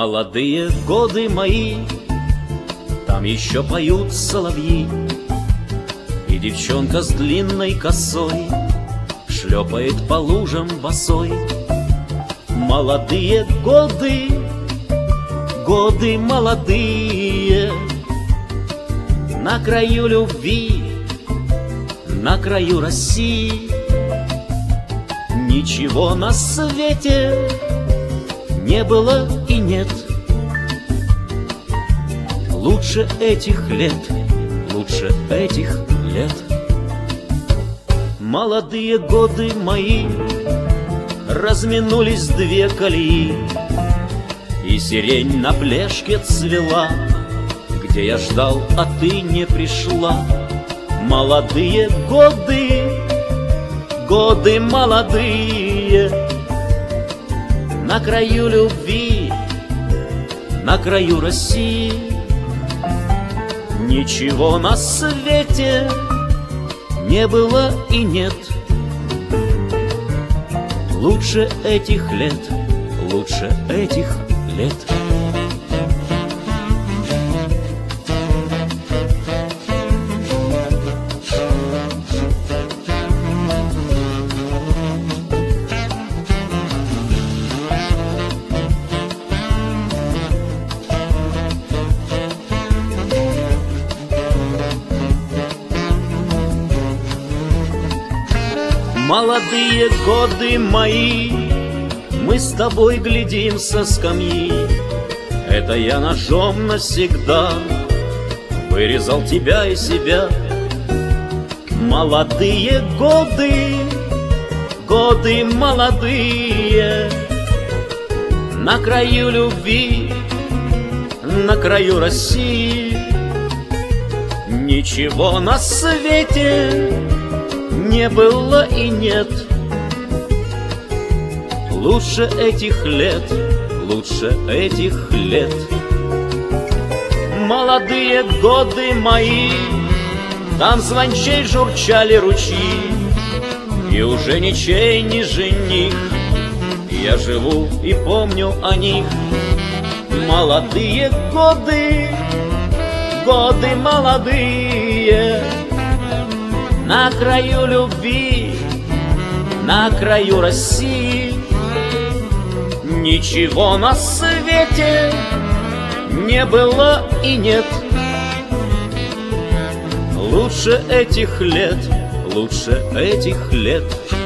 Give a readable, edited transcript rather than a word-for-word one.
Молодые годы мои, там еще поют соловьи, и девчонка с длинной косой шлепает по лужам босой. Молодые годы, годы молодые, на краю любви, на краю России. Ничего на свете не было и нет лучше этих лет, лучше этих лет. Молодые годы мои, разминулись две колеи, и сирень на плешке цвела, где я ждал, а ты не пришла. Молодые годы, годы молодые, на краю любви, на краю России. Ничего на свете не было и нет лучше этих лет, лучше этих лет. Молодые годы мои, мы с тобой глядим со скамьи. Это я ножом навсегда вырезал тебя и себя. Молодые годы, годы молодые, на краю любви, на краю России. Ничего на свете не было и нет лучше этих лет, лучше этих лет. Молодые годы мои, там звончей журчали ручьи, и уже ничей не жених, я живу и помню о них. Молодые годы, годы молодые, на краю любви, на краю России. Ничего на свете не было и нет лучше этих лет, лучше этих лет.